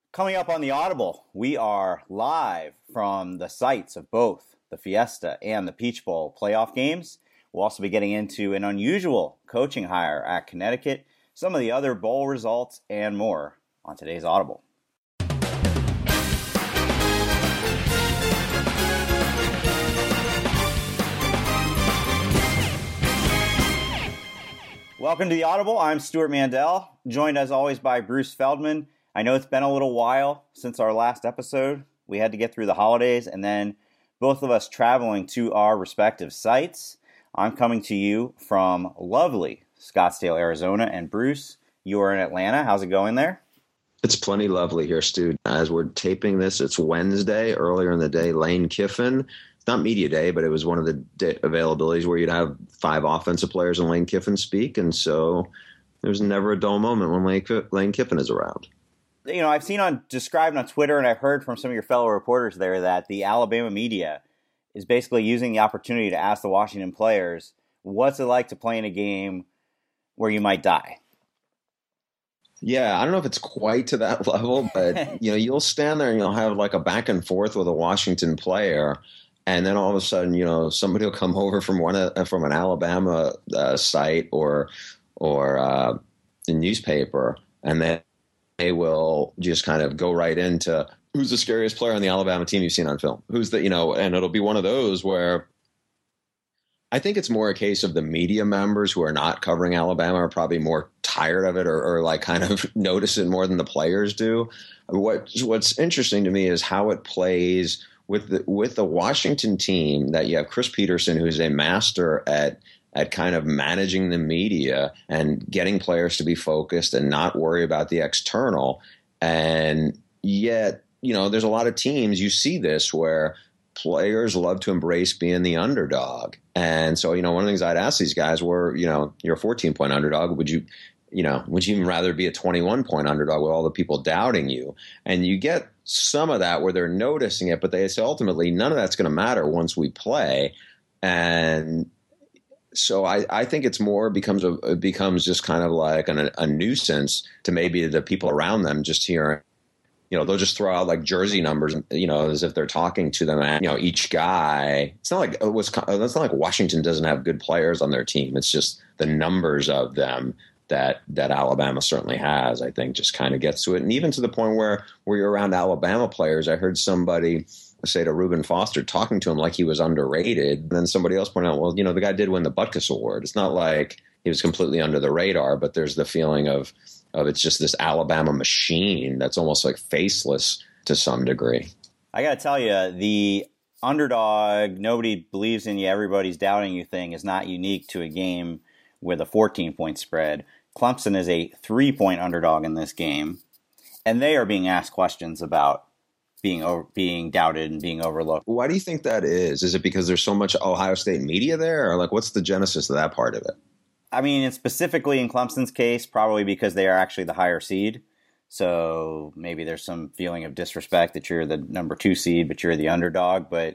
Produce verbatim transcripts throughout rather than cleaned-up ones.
Coming up on the Audible, we are live from the sites of both the Fiesta and the Peach Bowl playoff games. We'll also be getting into an unusual coaching hire at Connecticut, some of the other bowl results, and more on today's Audible. Welcome to the Audible. I'm Stuart Mandel, joined as always by Bruce Feldman. I know it's been a little while since our last episode. We had to get through the holidays and then both of us traveling to our respective sites. I'm coming to you from lovely Scottsdale, Arizona, and Bruce, you are in Atlanta. How's it going there? It's plenty lovely here, Stu. As we're taping this, it's Wednesday. Earlier in the day, Lane Kiffin. It's not media day, but it was one of the day availabilities where you'd have five offensive players and Lane Kiffin speak. And so there's never a dull moment when Lane, Lane Kiffin is around. You know, I've seen on described on Twitter, and I've heard from some of your fellow reporters there that the Alabama media is basically using the opportunity to ask the Washington players, what's it like to play in a game where you might die? Yeah, I don't know if it's quite to that level, but you know, you'll stand there and you'll have like a back and forth with a Washington player, and then all of a sudden, you know, somebody will come over from one uh, from an Alabama uh, site or or uh, the newspaper, and then they will just kind of go right into who's the scariest player on the Alabama team you've seen on film. Who's the, you know, and it'll be one of those where I think it's more a case of the media members who are not covering Alabama are probably more tired of it or, or like kind of notice it more than the players do. What, what's interesting to me is how it plays with the, with the Washington team that you have Chris Peterson, who's a master at at kind of managing the media and getting players to be focused and not worry about the external. And yet, you know, there's a lot of teams, you see this, where players love to embrace being the underdog. And so, you know, one of the things I'd ask these guys were, you know, you're a fourteen-point underdog. Would you, you know, would you even rather be a twenty-one-point underdog with all the people doubting you? And you get some of that where they're noticing it, but they say ultimately none of that's going to matter once we play. And so I, I think it's more becomes a, it becomes just kind of like an, a nuisance to maybe the people around them just hearing, you know, they'll just throw out like jersey numbers, you know, as if they're talking to them. And, you know, each guy, it's not like it was, it's not like Washington doesn't have good players on their team. It's just the numbers of them that that Alabama certainly has, I think, just kind of gets to it. And even to the point where, where you're around Alabama players, I heard somebody say to Reuben Foster, talking to him like he was underrated. And then somebody else pointed out, well, you know, the guy did win the Butkus Award. It's not like he was completely under the radar, but there's the feeling of, of it's just this Alabama machine that's almost like faceless to some degree. I got to tell you, the underdog, nobody believes in you, everybody's doubting you thing is not unique to a game with a fourteen-point spread. Clemson is a three-point underdog in this game, and they are being asked questions about being over, being doubted and being overlooked. Why do you think that is? Is it because there's so much Ohio State media there? Or like, what's the genesis of that part of it? I mean, it's specifically in Clemson's case, probably because they are actually the higher seed. So maybe there's some feeling of disrespect that you're the number two seed, but you're the underdog. But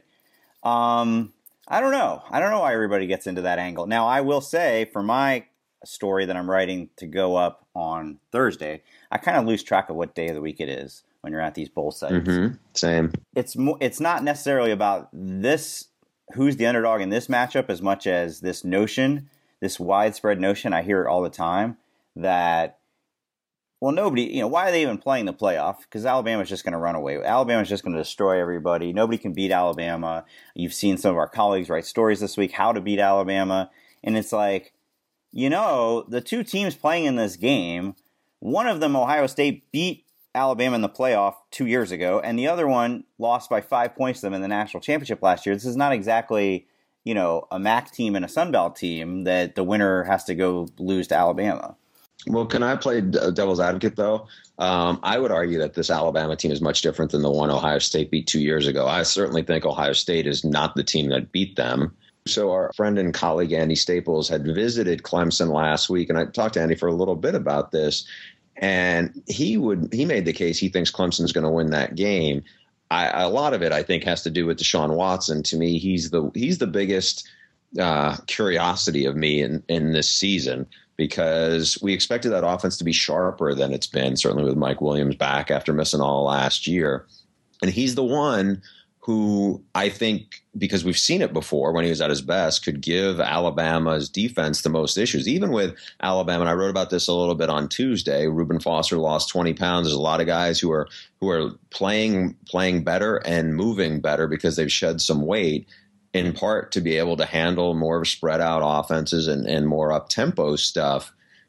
um, I don't know. I don't know why everybody gets into that angle. Now, I will say for my story that I'm writing to go up on Thursday, I kind of lose track of what day of the week it is when you're at these bowl sites. Mm-hmm. Same. It's mo- it's not necessarily about this, who's the underdog in this matchup, as much as this notion, this widespread notion, I hear it all the time, that, well, nobody, you know, why are they even playing the playoff? Because Alabama's just going to run away. Alabama's just going to destroy everybody. Nobody can beat Alabama. You've seen some of our colleagues write stories this week, how to beat Alabama. And it's like, you know, the two teams playing in this game, one of them, Ohio State, beat Alabama in the playoff two years ago, and the other one lost by five points to them in the national championship last year. This is not exactly, you know, a M A C team and a Sun Belt team that the winner has to go lose to Alabama. Well, can I play devil's advocate, though? Um, I would argue that this Alabama team is much different than the one Ohio State beat two years ago. I certainly think Ohio State is not the team that beat them. So our friend and colleague Andy Staples had visited Clemson last week, and I talked to Andy for a little bit about this. And he would he made the case he thinks Clemson's going to win that game. I, a lot of it, I think, has to do with Deshaun Watson. To me, he's the he's the biggest uh, curiosity of me in, in this season. because we expected that offense to be sharper than it's been, certainly with Mike Williams back after missing all last year. And he's the one who I think, because we've seen it before when he was at his best, could give Alabama's defense the most issues. Even with Alabama, and I wrote about this a little bit on Tuesday, Reuben Foster lost twenty pounds. There's a lot of guys who are who are playing playing better and moving better because they've shed some weight, in part to be able to handle more of spread out offenses and, and more up-tempo stuff.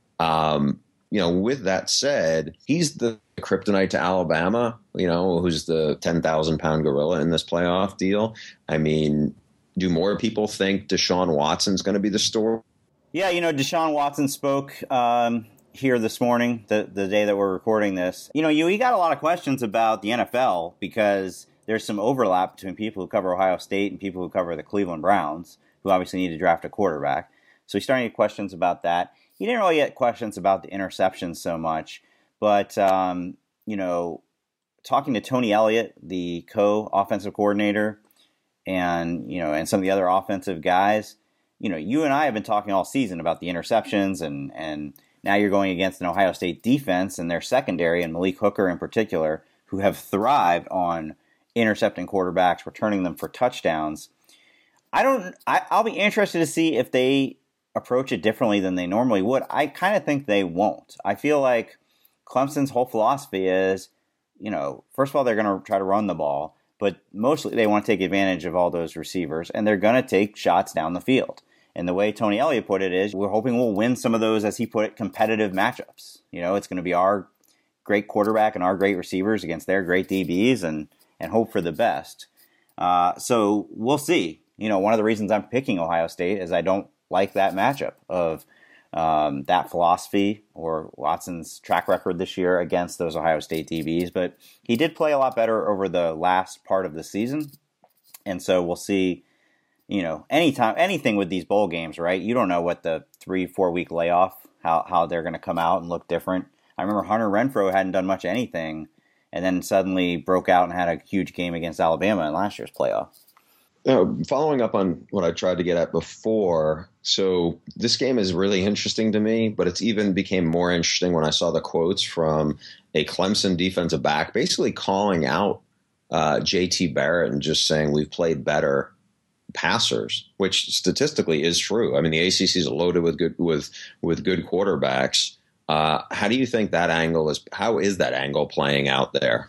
Um, you know, with that said, he's the kryptonite to Alabama, you know, who's the ten thousand pound gorilla in this playoff deal. I mean, do more people think Deshaun Watson's going to be the story? Yeah, you know, Deshaun Watson spoke um, here this morning, the, the day that we're recording this. You know, you, you got a lot of questions about the N F L because there's some overlap between people who cover Ohio State and people who cover the Cleveland Browns, who obviously need to draft a quarterback. So he's starting to get questions about that. He didn't really get questions about the interceptions so much, but, um, you know, talking to Tony Elliott, the co-offensive coordinator, and, you know, and some of the other offensive guys, you know, you and I have been talking all season about the interceptions, and, and now you're going against an Ohio State defense and their secondary, and Malik Hooker in particular, who have thrived on intercepting quarterbacks, returning them for touchdowns. I don't, I, I'll be interested to see if they approach it differently than they normally would. I kind of think they won't. I feel like Clemson's whole philosophy is, you know, first of all, they're going to try to run the ball, but mostly they want to take advantage of all those receivers, and they're going to take shots down the field. And the way Tony Elliott put it is, we're hoping we'll win some of those, as he put it, competitive matchups. You know, it's going to be our great quarterback and our great receivers against their great D Bs, and, and hope for the best. Uh, so we'll see. You know, one of the reasons I'm picking Ohio State is I don't like that matchup of um, that philosophy or Watson's track record this year against those Ohio State D Bs. But he did play a lot better over the last part of the season. And so we'll see, you know, anytime, anything with these bowl games, right? You don't know what the three, four week layoff, how, how they're going to come out and look different. I remember Hunter Renfrow hadn't done much anything and then suddenly broke out and had a huge game against Alabama in last year's playoff. Uh, following up on what I tried to get at before, so this game is really interesting to me, but it's even became more interesting when I saw the quotes from a Clemson defensive back basically calling out uh, J T Barrett and just saying we've played better passers, which statistically is true. I mean, the A C C is loaded with good with with good quarterbacks. Uh, how do you think that angle is? How is that angle playing out there?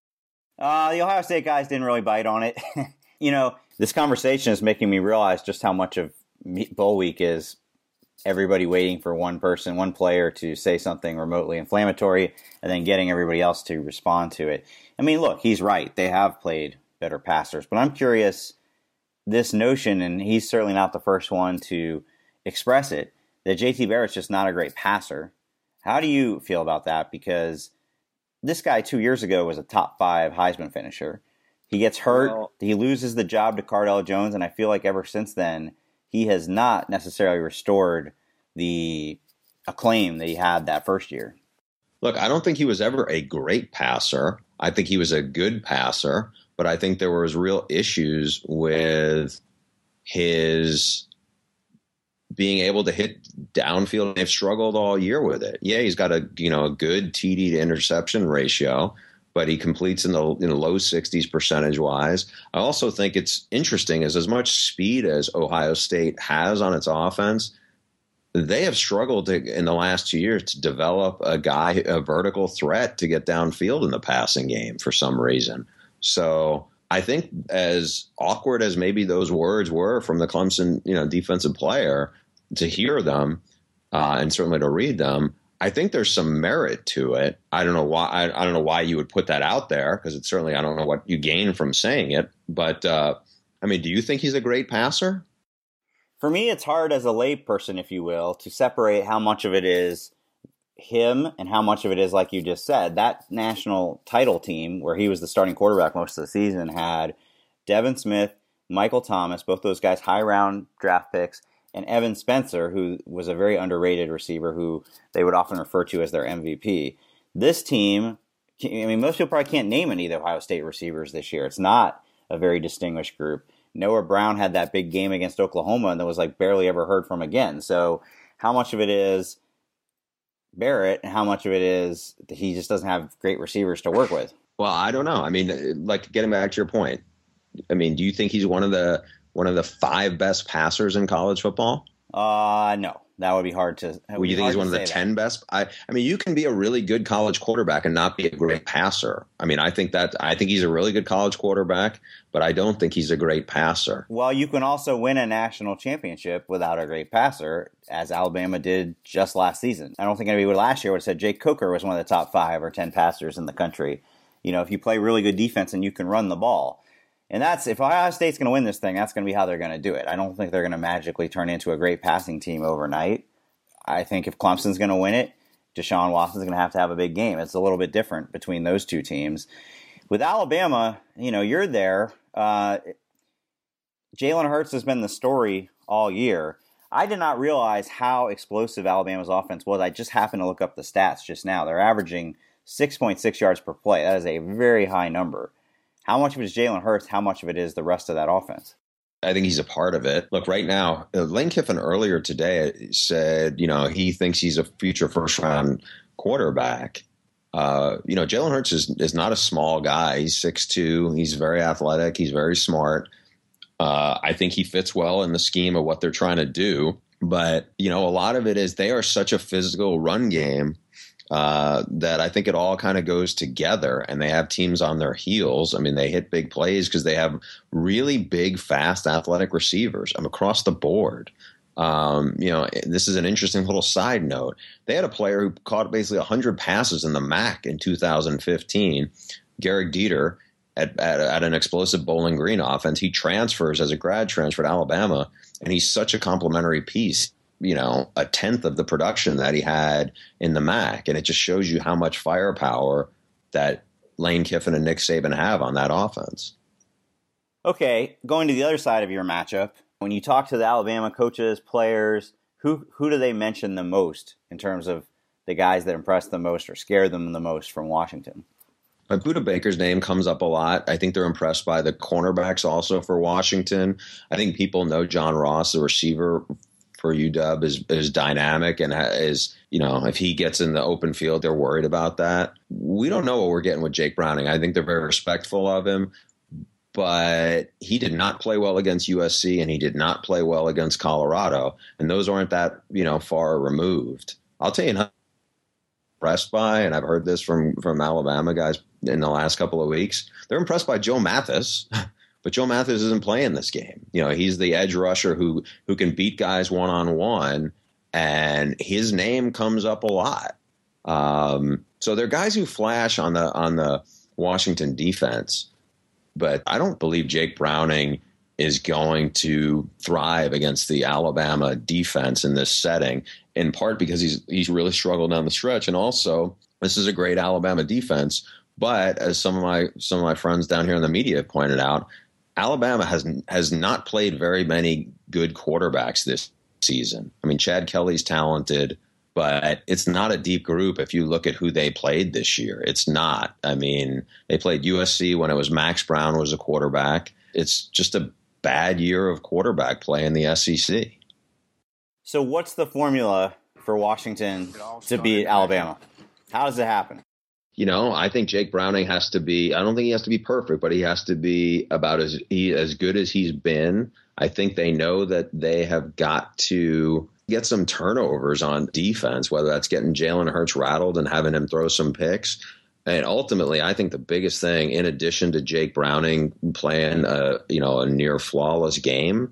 Uh, the Ohio State guys didn't really bite on it. You know, this conversation is making me realize just how much of bowl week is everybody waiting for one person, one player to say something remotely inflammatory and then getting everybody else to respond to it. I mean, look, he's right. They have played better passers, but I'm curious, this notion, and he's certainly not the first one to express it, that J T Barrett's just not a great passer. How do you feel about that? Because this guy two years ago was a top five Heisman finisher. He gets hurt, well, he loses the job to Cardale Jones, and I feel like ever since then, he has not necessarily restored the acclaim that he had that first year. Look, I don't think he was ever a great passer. I think he was a good passer, but I think there was real issues with his being able to hit downfield. They've struggled all year with it. Yeah, he's got a you know a good T D to interception ratio, but he completes in the in the low sixties percentage wise. I also think it's interesting is as much speed as Ohio State has on its offense, they have struggled to, in the last two years to develop a guy, a vertical threat to get downfield in the passing game for some reason. So I think as awkward as maybe those words were from the Clemson, you know, defensive player, to hear them uh, and certainly to read them, I think there's some merit to it. I don't know why. I, I don't know why you would put that out there because it's certainly I don't know what you gain from saying it. But uh, I mean, do you think he's a great passer? For me, it's hard as a layperson, if you will, to separate how much of it is him and how much of it is, like you just said, that national title team where he was the starting quarterback most of the season had Devin Smith, Michael Thomas, both those guys high round draft picks, and Evan Spencer, who was a very underrated receiver who they would often refer to as their M V P. This team, I mean, most people probably can't name any of the Ohio State receivers this year. It's not a very distinguished group. Noah Brown had that big game against Oklahoma and that was like barely ever heard from again. So how much of it is Barrett and how much of it is that he just doesn't have great receivers to work with. Well, I don't know. I mean, like getting back to your point, I mean, do you think he's one of the one of the five best passers in college football? Uh, no, that would be hard to. Would you think he's one of the ten best? I, I mean, you can be a really good college quarterback and not be a great passer. I mean, I think that I think he's a really good college quarterback, but I don't think he's a great passer. Well, you can also win a national championship without a great passer, as Alabama did just last season. I don't think anybody would last year would have said Jake Coker was one of the top five or ten passers in the country. You know, if you play really good defense and you can run the ball. And that's, if Ohio State's going to win this thing, that's going to be how they're going to do it. I don't think they're going to magically turn into a great passing team overnight. I think if Clemson's going to win it, Deshaun Watson's going to have to have a big game. It's a little bit different between those two teams. With Alabama, you know, you're there. Uh, Jalen Hurts has been the story all year. I did not realize how explosive Alabama's offense was. I just happened to look up the stats just now. They're averaging six point six yards per play. That is a very high number. How much of it is Jalen Hurts? How much of it is the rest of that offense? I think he's a part of it. Look, right now, Lane Kiffin earlier today said, you know, he thinks he's a future first-round quarterback. Uh, you know, Jalen Hurts is, is not a small guy. He's six two. He's very athletic. He's very smart. Uh, I think he fits well in the scheme of what they're trying to do. But, you know, a lot of it is they are such a physical run game Uh, that I think it all kind of goes together, and they have teams on their heels. I mean, they hit big plays because they have really big, fast, athletic receivers. I'm across the board. Um, you know, this is an interesting little side note. They had a player who caught basically one hundred passes in the M A C in two thousand fifteen, Garrick Dieter, at, at, at an explosive Bowling Green offense. He transfers as a grad transfer to Alabama, and he's such a complimentary piece. You know, a tenth of the production that he had in the M A C. And it just shows you how much firepower that Lane Kiffin and Nick Saban have on that offense. Okay, going to the other side of your matchup, when you talk to the Alabama coaches, players, who who do they mention the most in terms of the guys that impressed them most or scared them the most from Washington? But Budda Baker's name comes up a lot. I think they're impressed by the cornerbacks also for Washington. I think people know John Ross, the receiver for U W, is is dynamic and is, you know, if he gets in the open field, they're worried about that. We don't know what we're getting with Jake Browning. I think they're very respectful of him, but he did not play well against U S C and he did not play well against Colorado, and those aren't that, you know, far removed. I'll tell you, not impressed by, and I've heard this from from Alabama guys in the last couple of weeks, they're impressed by Joe Mathis. But Joe Mathis isn't playing this game. You know, he's the edge rusher who who can beat guys one-on-one, and his name comes up a lot. Um, so they're guys who flash on the on the Washington defense, but I don't believe Jake Browning is going to thrive against the Alabama defense in this setting, in part because he's he's really struggled down the stretch, and also this is a great Alabama defense. But as some of my some of my friends down here in the media have pointed out, Alabama has has not played very many good quarterbacks this season. I mean, Chad Kelly's talented, but it's not a deep group if you look at who they played this year. It's not. I mean, they played U S C when it was Max Brown was a quarterback. It's just a bad year of quarterback play in the S E C. So what's the formula for Washington to beat Alabama? How does it happen? You know, I think Jake Browning has to be, I don't think he has to be perfect, but he has to be about as he, as good as he's been. I think they know that they have got to get some turnovers on defense, whether that's getting Jalen Hurts rattled and having him throw some picks. And ultimately, I think the biggest thing, in addition to Jake Browning playing a, you know, a near flawless game,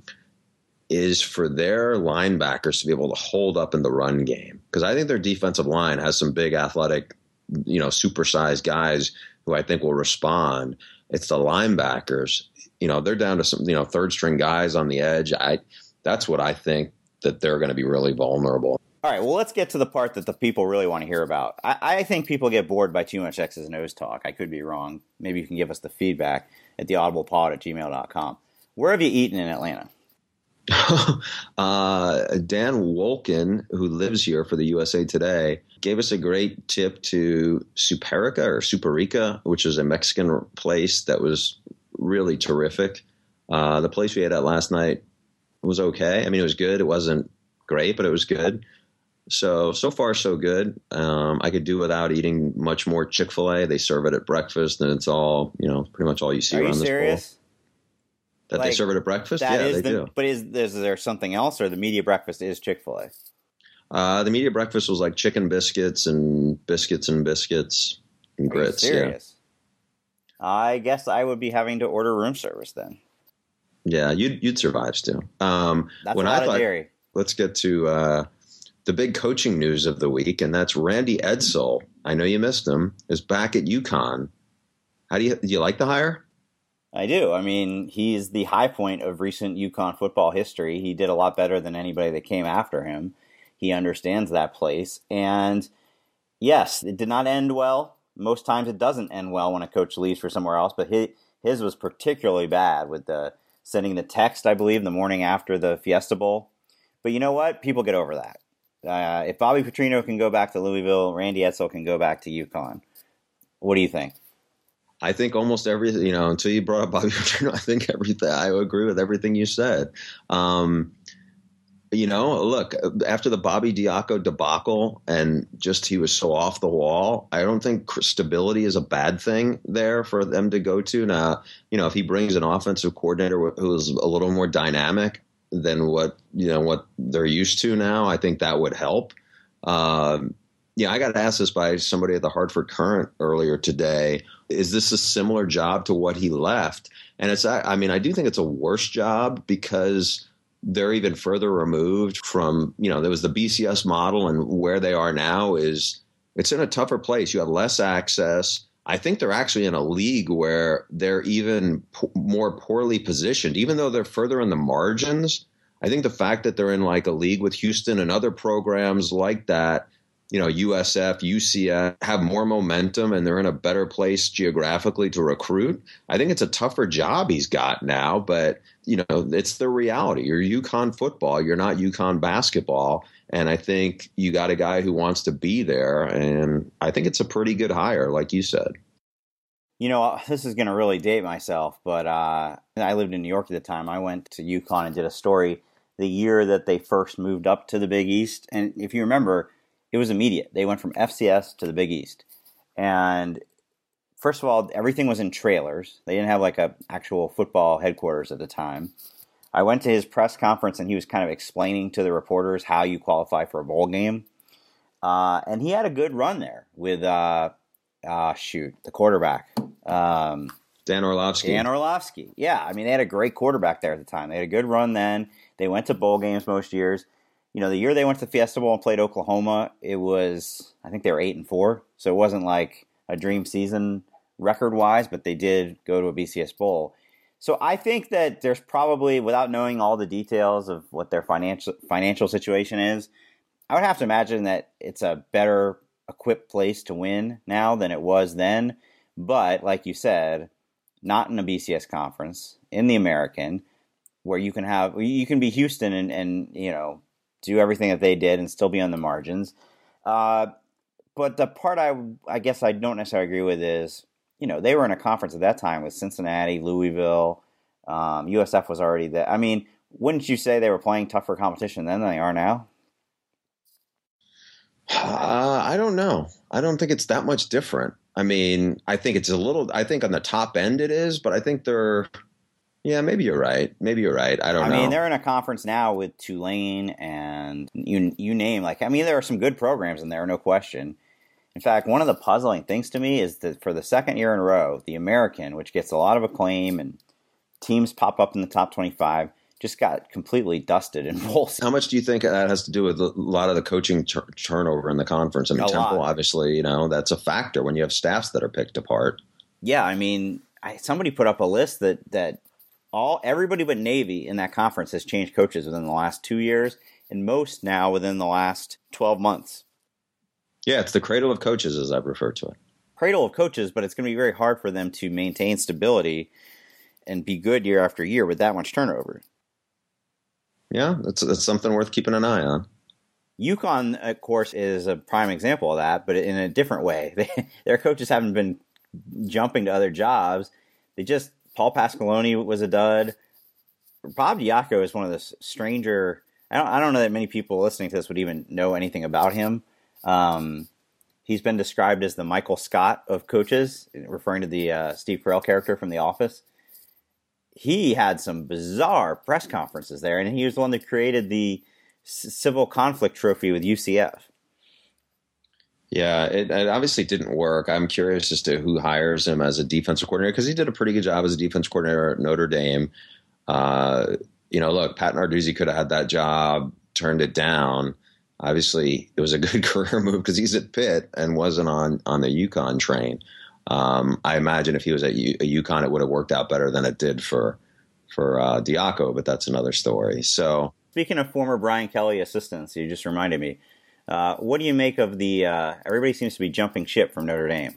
is for their linebackers to be able to hold up in the run game. Because I think their defensive line has some big athletic, you know, supersized guys who I think will respond. It's the linebackers, you know, they're down to some, you know, third string guys on the edge. I, that's what I think that they're going to be really vulnerable. All right, well, let's get to the part that the people really want to hear about. I, I think people get bored by too much X's and O's talk. I could be wrong. Maybe you can give us the feedback at the audible pod at gmail dot com. Where have you eaten in Atlanta? uh, Dan Wolkin, who lives here for the U S A Today, gave us a great tip to Superica or Superica, which is a Mexican place that was really terrific. Uh, the place we ate at last night was okay. I mean, it was good. It wasn't great, but it was good. So, so far, so good. Um, I could do without eating much more Chick-fil-A. They serve it at breakfast, and it's all, you know, pretty much all you see Are you around this bowl. serious? That they Like, serve it at breakfast? that Yeah, is they the, do. But is, is there something else, or the media breakfast is Chick-fil-A? Uh, the media breakfast was like chicken biscuits and biscuits and biscuits and Are you grits. Yeah. serious? I guess I would be having to order room service then. Yeah, you'd you'd survive still. Um, That's when a lot I thought, of dairy. let's get to uh, the big coaching news of the week, and that's Randy Edsall. I know you missed him. Is back at UConn. How do you do? You like the hire? I do. I mean, he's the high point of recent UConn football history. He did a lot better than anybody that came after him. He understands that place. And yes, it did not end well. Most times it doesn't end well when a coach leaves for somewhere else, but his, his was particularly bad with the sending the text, I believe, the morning after the Fiesta Bowl. But you know what? People get over that. Uh, if Bobby Petrino can go back to Louisville, Randy Edsall can go back to UConn. What do you think? I think almost everything, you know, until you brought up Bobby Petrino, I think everything, I agree with everything you said. Um, you know, look, after the Bobby Diaco debacle and just he was so off the wall, I don't think stability is a bad thing there for them to go to. Now, you know, if he brings an offensive coordinator who's a little more dynamic than what, you know, what they're used to now, I think that would help. Um, yeah, I got asked this by somebody at the Hartford Courant earlier today. Is this a similar job to what he left? And it's, I mean, I do think it's a worse job because they're even further removed from, you know, there was the B C S model, and where they are now is it's in a tougher place. You have less access. I think they're actually in a league where they're even p- more poorly positioned, even though they're further in the margins. I think the fact that they're in like a league with Houston and other programs like that, you know, U S F, U C F have more momentum and they're in a better place geographically to recruit. I think it's a tougher job he's got now, but, you know, it's the reality. You're UConn football. You're not UConn basketball. And I think you got a guy who wants to be there. And I think it's a pretty good hire, like you said. You know, this is going to really date myself, but uh, I lived in New York at the time. I went to UConn and did a story the year that they first moved up to the Big East. And if you remember, it was immediate. They went from F C S to the Big East. And first of all, everything was in trailers. They didn't have like a actual football headquarters at the time. I went to his press conference and he was kind of explaining to the reporters how you qualify for a bowl game. Uh, and he had a good run there with, uh, uh, shoot, the quarterback. Um, Dan Orlovsky. Dan Orlovsky. Yeah, I mean, they had a great quarterback there at the time. They had a good run then. They went to bowl games most years. You know, the year they went to the Fiesta Bowl and played Oklahoma, it was, I think they were eight and four. So it wasn't like a dream season record-wise, but they did go to a B C S Bowl. So I think that there's probably, without knowing all the details of what their financial financial situation is, I would have to imagine that it's a better equipped place to win now than it was then. But like you said, not in a B C S conference, in the American, where you can have, you can be Houston and, and you know, do everything that they did and still be on the margins. Uh, but the part I, I guess I don't necessarily agree with is, you know, they were in a conference at that time with Cincinnati, Louisville, um, U S F was already there. I mean, wouldn't you say they were playing tougher competition then than they are now? Uh, I don't know. I don't think it's that much different. I mean, I think it's a little, I think on the top end it is, but I think they're, yeah, maybe you're right. Maybe you're right. I don't I know. I mean, they're in a conference now with Tulane and you you name, like, I mean, there are some good programs in there, no question. In fact, one of the puzzling things to me is that for the second year in a row, the American, which gets a lot of acclaim and teams pop up in the top twenty-five, just got completely dusted in bowl season. How much do you think that has to do with a lot of the coaching tur- turnover in the conference? I mean, A Temple, lot. obviously, you know, that's a factor when you have staffs that are picked apart. Yeah, I mean, I, somebody put up a list that that all everybody but Navy in that conference has changed coaches within the last two years, and most now within the last twelve months. Yeah, it's the cradle of coaches, as I've referred to it. Cradle of coaches, but it's going to be very hard for them to maintain stability and be good year after year with that much turnover. Yeah, that's, that's something worth keeping an eye on. UConn, of course, is a prime example of that, but in a different way. They, their coaches haven't been jumping to other jobs. They just, Paul Pasqualoni was a dud. Bob Diaco is one of the stranger, I don't, I don't know that many people listening to this would even know anything about him. Um, he's been described as the Michael Scott of coaches, referring to the uh, Steve Carell character from The Office. He had some bizarre press conferences there, and he was the one that created the C- Civil Conflict Trophy with U C F. Yeah, it, it obviously didn't work. I'm curious as to who hires him as a defensive coordinator, because he did a pretty good job as a defensive coordinator at Notre Dame. Uh, you know, look, Pat Narduzzi could have had that job, turned it down. Obviously, it was a good career move because he's at Pitt and wasn't on, on the UConn train. Um, I imagine if he was at U, UConn, it would have worked out better than it did for for uh, Diaco, but that's another story. So, speaking of former Brian Kelly assistants, you just reminded me. Uh, what do you make of the, uh, everybody seems to be jumping ship from Notre Dame?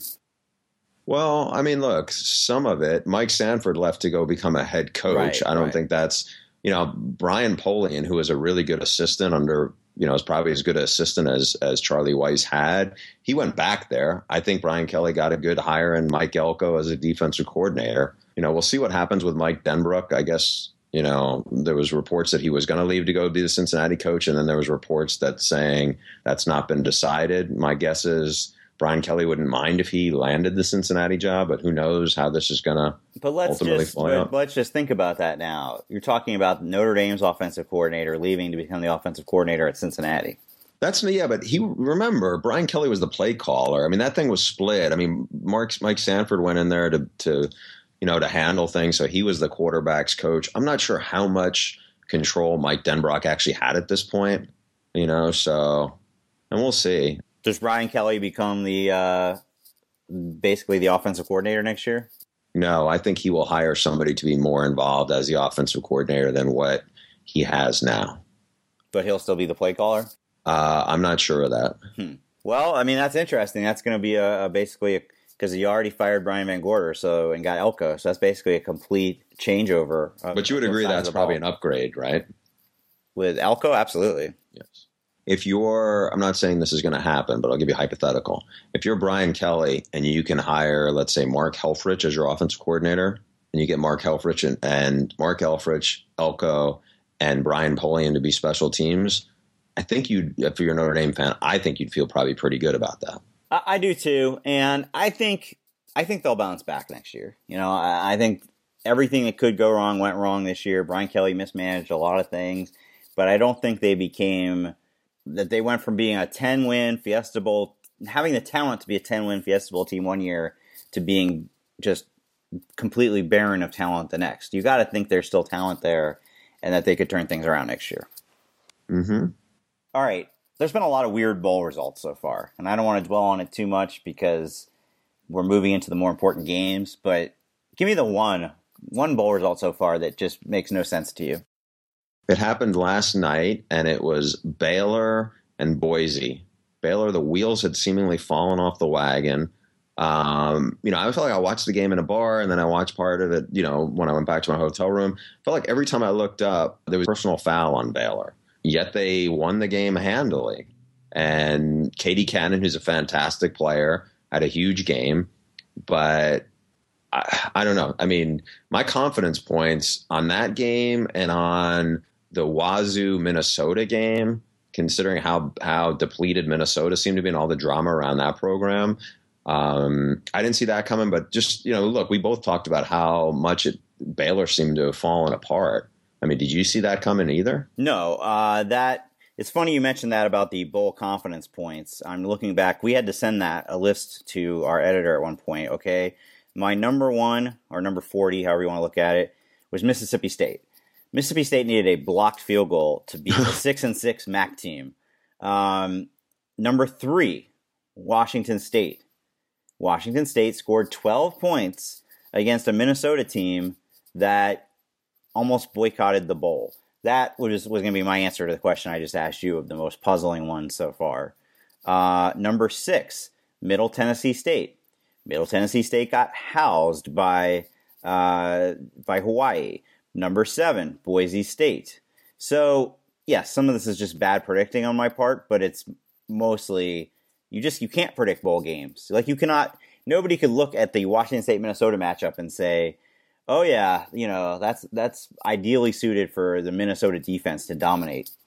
Well, I mean, look, some of it, Mike Sanford left to go become a head coach. Right, I don't right. think that's, you know, Brian Polian, who was a really good assistant under, you know, is probably as good an assistant as, as Charlie Weiss had. He went back there. I think Brian Kelly got a good hire in Mike Elko as a defensive coordinator. You know, we'll see what happens with Mike Denbrook. I guess, you know, there was reports that he was going to leave to go be the Cincinnati coach, and then there was reports that saying that's not been decided. My guess is Brian Kelly wouldn't mind if he landed the Cincinnati job, but who knows how this is going to But let's ultimately just play but out. let's just think about that now. You're talking about Notre Dame's offensive coordinator leaving to become the offensive coordinator at Cincinnati. That's yeah, but he remember Brian Kelly was the play caller. I mean, that thing was split. I mean, Mark Mike Sanford went in there to to you know to handle things, so he was the quarterback's coach. I'm not sure how much control Mike Denbrock actually had at this point. You know, so and we'll see. Does Brian Kelly become the uh, basically the offensive coordinator next year? No, I think he will hire somebody to be more involved as the offensive coordinator than what he has now. But he'll still be the play caller? Uh, I'm not sure of that. Hmm. Well, I mean, that's interesting. That's going to be a, a basically because you already fired Brian Van Gorder, so and got Elko, so that's basically a complete changeover. Of, But you would agree that's probably an upgrade, right? With Elko, absolutely. Yes. If you're, I'm not saying this is going to happen, but I'll give you a hypothetical. If you're Brian Kelly and you can hire, let's say, Mark Helfrich as your offensive coordinator, and you get Mark Helfrich and, and Mark Helfrich, Elko, and Brian Polian to be special teams, I think you'd, if you're a Notre Dame fan, I think you'd feel probably pretty good about that. I, I do too, and I think I think they'll bounce back next year. You know, I, I think everything that could go wrong went wrong this year. Brian Kelly mismanaged a lot of things, but I don't think they became that they went from being a ten-win Fiesta Bowl, having the talent to be a ten-win Fiesta Bowl team one year, to being just completely barren of talent the next. You got to think there's still talent there, and that they could turn things around next year. Mm-hmm. All right. There's been a lot of weird bowl results so far, and I don't want to dwell on it too much because we're moving into the more important games, but give me the one, one bowl result so far that just makes no sense to you. It happened last night, and it was Baylor and Boise. Baylor, the wheels had seemingly fallen off the wagon. Um, you know, I felt like I watched the game in a bar, and then I watched part of it, you know, when I went back to my hotel room. I felt like every time I looked up, there was a personal foul on Baylor. Yet they won the game handily. And Katie Cannon, who's a fantastic player, had a huge game. But I, I don't know. I mean, my confidence points on that game and on the Wazoo Minnesota game, considering how how depleted Minnesota seemed to be and all the drama around that program, um, I didn't see that coming. But just, you know, look, we both talked about how much it, Baylor seemed to have fallen apart. I mean, did you see that coming either? No, uh, that it's funny you mentioned that about the bowl confidence points. I'm looking back. We had to send that a list to our editor at one point. Okay, my number one or number forty, however you want to look at it, was Mississippi State. Mississippi State needed a blocked field goal to beat the six and six M A C team. Um, number three, Washington State. Washington State scored twelve points against a Minnesota team that almost boycotted the bowl. That was, was going to be my answer to the question I just asked you of the most puzzling one so far. Uh, number six, Middle Tennessee State. Middle Tennessee State got housed by uh, by Hawaii. Number seven, Boise State. So, yes, some of this is just bad predicting on my part, but it's mostly, you just, you can't predict bowl games. Like, you cannot, nobody could look at the Washington State-Minnesota matchup and say, oh yeah, you know, that's that's ideally suited for the Minnesota defense to dominate.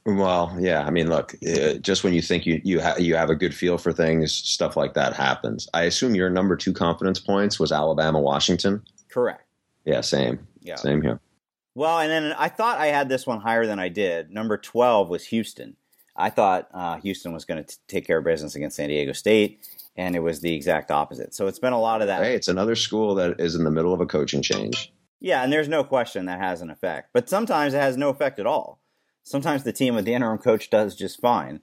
Well, yeah. I mean, look, uh, just when you think you you, ha- you have a good feel for things, stuff like that happens. I assume your number two confidence points was Alabama, Washington. Correct. Yeah, same. Yeah. Same here. Well, and then I thought I had this one higher than I did. Number twelve was Houston. I thought uh, Houston was going to take care of business against San Diego State, and it was the exact opposite. So it's been a lot of that. Hey, it's another school that is in the middle of a coaching change. Yeah, and there's no question that has an effect. But sometimes it has no effect at all. Sometimes the team with the interim coach does just fine.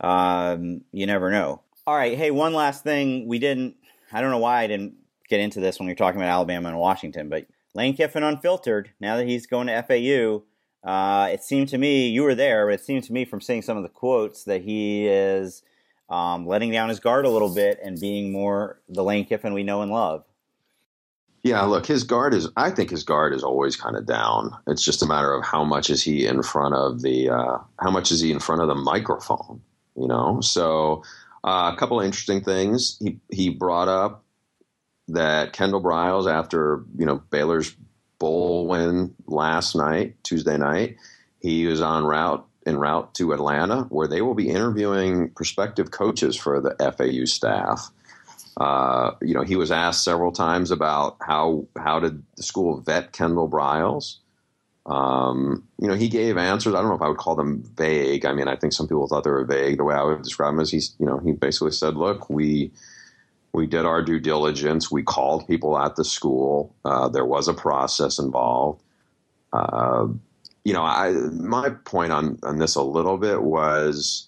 Um, you never know. All right, hey, one last thing. We didn't, I don't know why I didn't get into this when we were talking about Alabama and Washington, but Lane Kiffin Unfiltered, now that he's going to F A U, uh, it seemed to me, you were there, but it seemed to me from seeing some of the quotes that he is um, letting down his guard a little bit and being more the Lane Kiffin we know and love. Yeah, look, his guard is, I think his guard is always kind of down. It's just a matter of how much is he in front of the, uh, how much is he in front of the microphone, you know? So uh, a couple of interesting things. He, he brought up that Kendall Briles, after, you know, Baylor's bowl win last night, Tuesday night, he was on route, en route to Atlanta, where they will be interviewing prospective coaches for the F A U staff. Uh, you know, he was asked several times about how how did the school vet Kendall Briles. Um, you know, he gave answers. I don't know if I would call them vague. I mean, I think some people thought they were vague. The way I would describe them is he's, you know, he basically said, look, we we did our due diligence. We called people at the school. Uh, there was a process involved. Uh, you know, I my point on, on this a little bit was,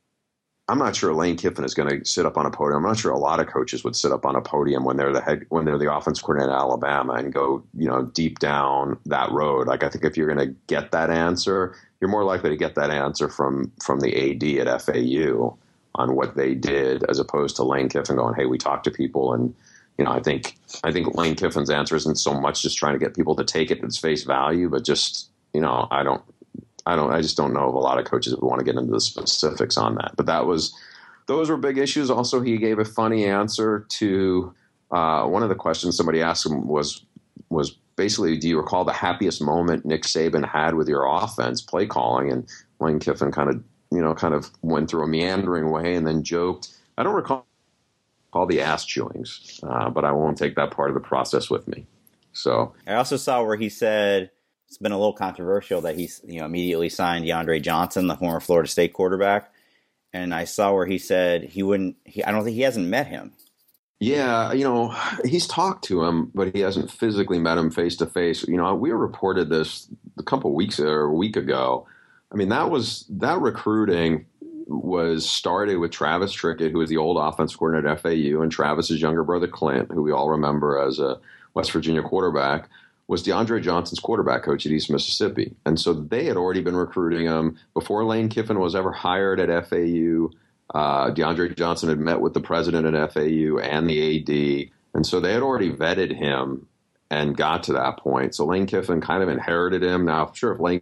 I'm not sure Lane Kiffin is going to sit up on a podium. I'm not sure a lot of coaches would sit up on a podium when they're the head, when they're the offense coordinator at Alabama and go, you know, deep down that road. Like, I think if you're going to get that answer, you're more likely to get that answer from from the A D at F A U on what they did, as opposed to Lane Kiffin going, hey, we talked to people. And, you know, I think I think Lane Kiffin's answer isn't so much just trying to get people to take it at its face value, but just, you know, I don't. I don't. I just don't know of a lot of coaches that would want to get into the specifics on that. But that was, those were big issues. Also, he gave a funny answer to uh, one of the questions somebody asked him was was basically, do you recall the happiest moment Nick Saban had with your offense play calling? And Lane Kiffin kind of, you know, kind of went through a meandering way and then joked. I don't recall all the ass chewings, uh, but I won't take that part of the process with me. So I also saw where he said, it's been a little controversial that he's, you know, immediately signed DeAndre Johnson, the former Florida State quarterback. And I saw where he said he wouldn't, he, I don't think he hasn't met him. Yeah, you know, he's talked to him, but he hasn't physically met him face to face. You know, we reported this a couple of weeks or a week ago. I mean, that was, that recruiting was started with Travis Trickett, who was the old offensive coordinator at F A U, and Travis's younger brother, Clint, who we all remember as a West Virginia quarterback, was DeAndre Johnson's quarterback coach at East Mississippi. And so they had already been recruiting him before Lane Kiffin was ever hired at F A U. Uh, DeAndre Johnson had met with the president at F A U and the A D. And so they had already vetted him and got to that point. So Lane Kiffin kind of inherited him. Now, sure, if Lane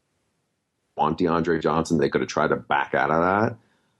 want DeAndre Johnson, they could have tried to back out of that.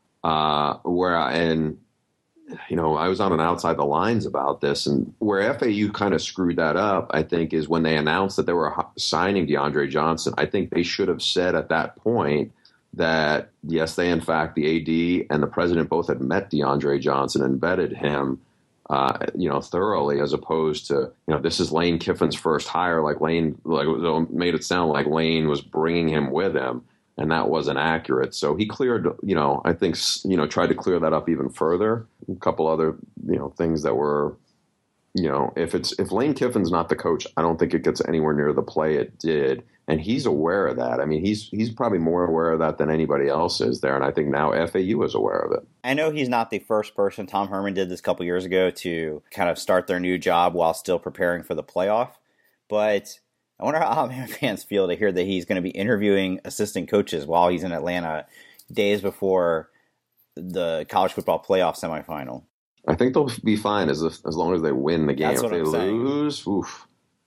Uh, where and you know, I was on an outside the lines about this, and where F A U kind of screwed that up, I think, is when they announced that they were signing DeAndre Johnson. I think they should have said at that point that, yes, they, in fact, the A D and the president both had met DeAndre Johnson and vetted him, uh, you know, thoroughly, as opposed to, you know, this is Lane Kiffin's first hire. Like Lane, like made it sound like Lane was bringing him with him. And that wasn't accurate. So he cleared, you know, I think, you know, tried to clear that up even further. A couple other, you know, things that were, you know, if it's, if Lane Kiffin's not the coach, I don't think it gets anywhere near the play it did. And he's aware of that. I mean, he's, he's probably more aware of that than anybody else is there. And I think now F A U is aware of it. I know he's not the first person. Tom Herman did this a couple years ago to kind of start their new job while still preparing for the playoff. But I wonder how Alabama fans feel to hear that he's going to be interviewing assistant coaches while he's in Atlanta days before the college football playoff semifinal. I think they'll be fine as if, as long as they win the game. That's if what they I'm saying. lose, oof.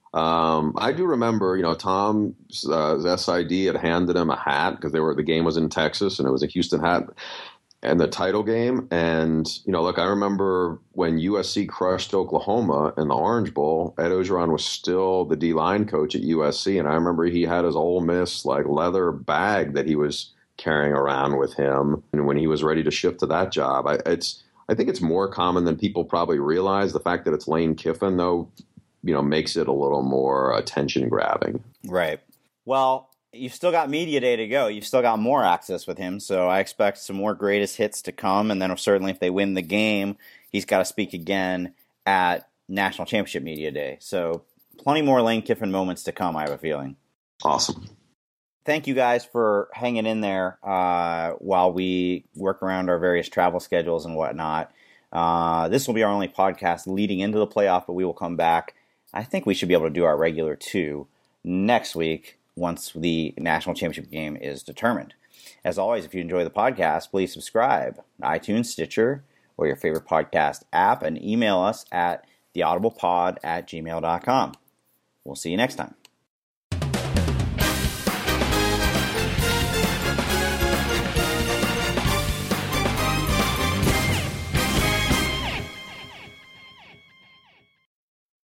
Um, I do remember, you know, Tom's uh, S I D had handed him a hat because they were the game was in Texas and it was a Houston hat. And the title game. And, you know, look, I remember when U S C crushed Oklahoma in the Orange Bowl, Ed Ogeron was still the D-line coach at U S C. And I remember he had his Ole Miss, like, leather bag that he was carrying around with him. And when he was ready to shift to that job, I, it's I think it's more common than people probably realize. The fact that it's Lane Kiffin, though, you know, makes it a little more attention grabbing. Right. Well, you've still got media day to go. You've still got more access with him. So I expect some more greatest hits to come. And then certainly if they win the game, he's got to speak again at National Championship Media Day. So plenty more Lane Kiffin moments to come, I have a feeling. Awesome. Thank you guys for hanging in there uh, while we work around our various travel schedules and whatnot. Uh, this will be our only podcast leading into the playoff, but we will come back. I think we should be able to do our regular two next week once the National Championship game is determined. As always, if you enjoy the podcast, please subscribe, iTunes, Stitcher, or your favorite podcast app, and email us at theaudiblepod at gmail dot com. We'll see you next time.